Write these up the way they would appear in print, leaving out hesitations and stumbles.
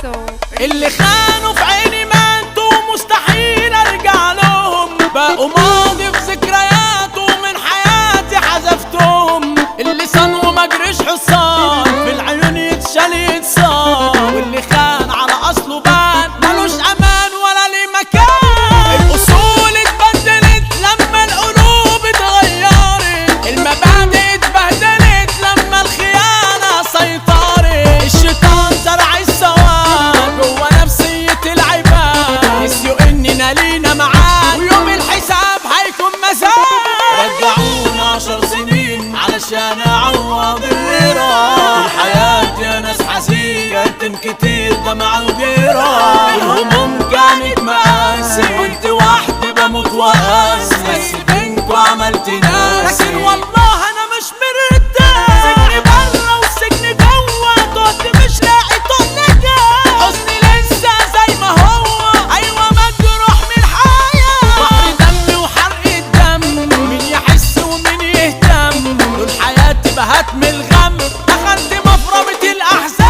اللي خانوا في عيني ماتوا مستحيل ارجع لهم، بقوا ماضي في ذكرياته من حياتي حذفتهم. اللي صان وما جريش حصان في العيون يتشال يتصان، واللي خان على اصله بان ملوش امان ولا ليه مكان. الاصول اتبدلت لما القلوب اتغيرت، المبادئ اتبهدلت لما الخيانة سيطرت. الشيطان زرع السواد جوا نفسية العباد، نسيوا اننا لينا معاد ويوم الحساب هيكون مزاد. رجعونا 10 سنين علشان اعوض اللي راح، الحياة يا ناس حزين كتم كتير دمع وجراح. الهموم كانت مقاسي كنت وحدي بموت وقاسي، بس بينكوا عملت ناسي. لكن والله انا مش مرتاح، سجن برا والسجن جوا، تهت مش لاقي طوق نجاة. حزني لسه زي ما هو، ايوه مجروح من الحياة. بحر دم وحرق الدم، مين يحس ومين يهتم؟ طول حياتي بهتم الغم، دخلت مفرمة الاحزان.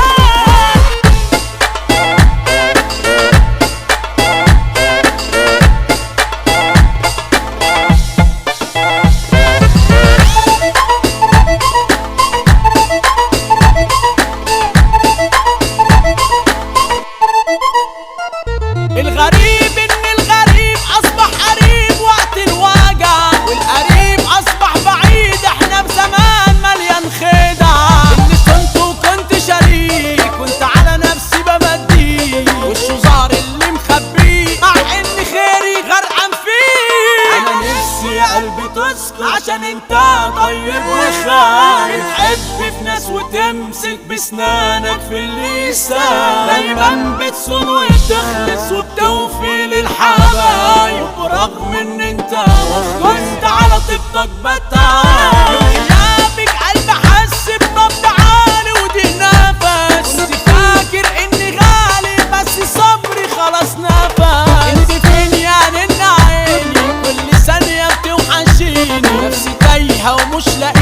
الغريب ان الغريب اصبح قريب وقت الوجع، والقريب اصبح بعيد، احنا بزمان مليان خدع. اللي كنت شريك كنت على نفسي بمديه، وشه ظهر اللي مخبيه مع ان خيري غرقان فيه. انا نفسي يا قلبي تسكت عشان انت طيب وخايف، تحب في ناس وتمسك بسنانك في اللسان، دايما بتصون وتخلص وبتوفي للحبايب، برغم ان انت فزت على طيبتك بتعب. غيابك قلبي حس بنبض عالي ودي نفس، كنت فاكر اني غالي بس صبري خلاص نفس. انت فين يا نن عيني كل ثانية بتوحشيني، نفسي تايهة ومش لاقي